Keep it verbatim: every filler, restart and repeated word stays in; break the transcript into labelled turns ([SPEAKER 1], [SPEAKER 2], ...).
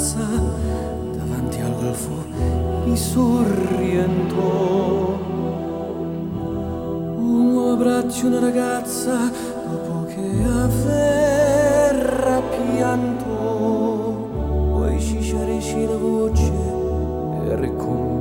[SPEAKER 1] stanza, davanti al golfo mi sorrientò. Un abbraccio, una ragazza, dopo che aver pianto.